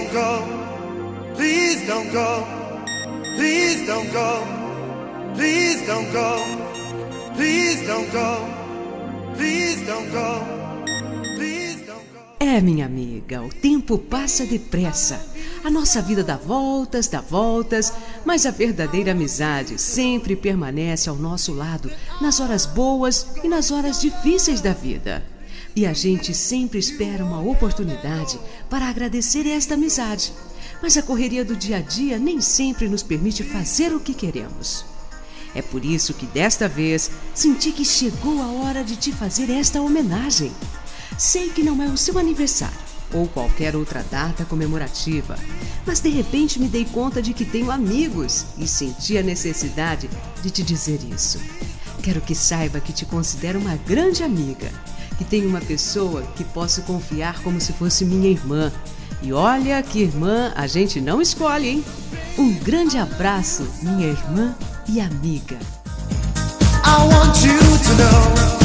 don't go. Please don't go. Please don't go. Please don't go. Please don't go. Please don't go. Please don't go. É, minha amiga, o tempo passa depressa. A nossa vida dá voltas, mas a verdadeira amizade sempre permanece ao nosso lado, nas horas boas e nas horas difíceis da vida. E a gente sempre espera uma oportunidade para agradecer esta amizade. Mas a correria do dia a dia nem sempre nos permite fazer o que queremos. É por isso que desta vez senti que chegou a hora de te fazer esta homenagem. Sei que não é o seu aniversário ou qualquer outra data comemorativa, mas de repente me dei conta de que tenho amigos e senti a necessidade de te dizer isso. Quero que saiba que te considero uma grande amiga, que tenho uma pessoa que posso confiar como se fosse minha irmã. E olha que irmã a gente não escolhe, hein? Um grande abraço, minha irmã e amiga. I want you to know